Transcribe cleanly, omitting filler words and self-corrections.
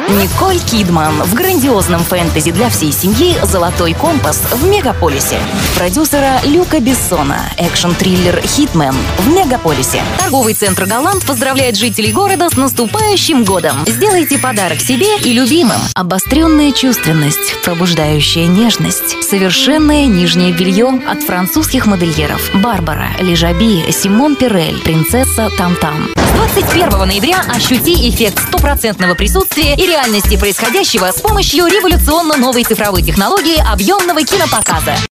Николь Кидман в грандиозном фэнтези для всей семьи «Золотой компас» в Мегаполисе. Продюсера Люка Бессона. Экшн-триллер «Хитмен» в Мегаполисе. Торговый центр «Галант» поздравляет жителей города с наступающим годом. Сделайте подарок себе и любимым. Обостренная чувственность, пробуждающая нежность. Совершенное нижнее белье от французских модельеров. Барбара, Лежаби, Симон Пирель, принцесса Там-Там. С 21 ноября ощути эффект стопроцентного присутствия и реальности происходящего с помощью революционно новой цифровой технологии объемного кинопоказа.